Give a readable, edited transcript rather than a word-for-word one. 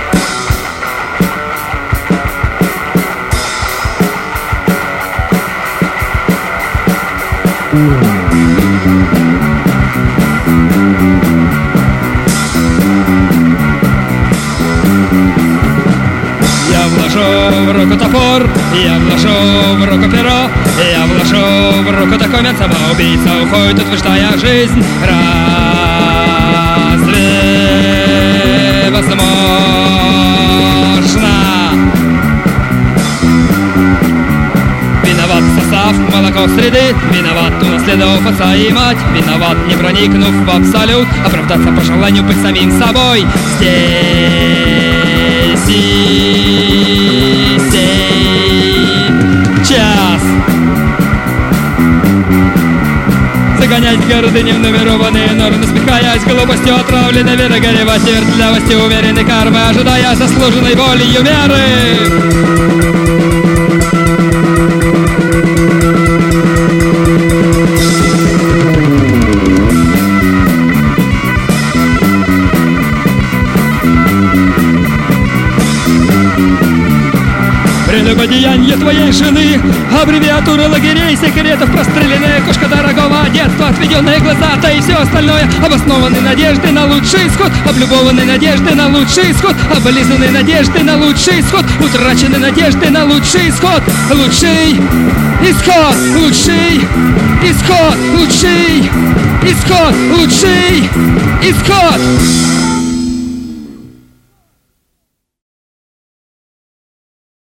Я вложу в руку топор, я вложу в руку перо, я вложу в руку документ, самоубийца уходит, утверждая жизнь. Разве возможно? Виноват состав, молоко среды, виноват, унаследовав отца и мать, виноват, не проникнув в абсолют, оправдаться по желанию быть самим собой. Здесь и сейчас загонять гордыню в нумерованные нормы, спихаясь глупостью, отравленной верой, горевать вертлявости, уверенной кармы, ожидая заслуженной волею меры. Прелюбодеяние твоей жены, аббревиатура лагерей, секретов, простреленная кошка дорогого детства, отведенные глаза, да и все остальное, обоснованные надежды на лучший исход, облюбованные надежды на лучший исход, облизанные надежды на лучший исход, утраченные надежды на лучший исход, лучший исход, лучший исход, лучший исход, лучший исход.